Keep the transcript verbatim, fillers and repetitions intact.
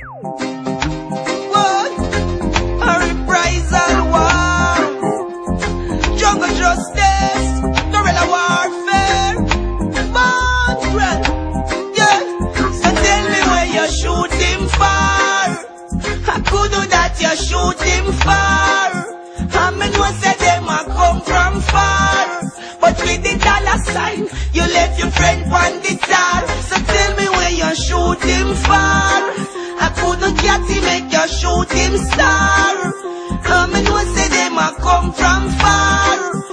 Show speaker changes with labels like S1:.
S1: What? A reprisal war. Jungle justice. Guerrilla warfare. Mongrel. Yeah. So tell me where you're shooting for. I could do that you're shooting for. I mean, no say them a come from far. But with the dollar sign, you left your friend on the star. So tell me where you're shooting for. I couldn't get to make your shooting star. I mean, no say them a come from far.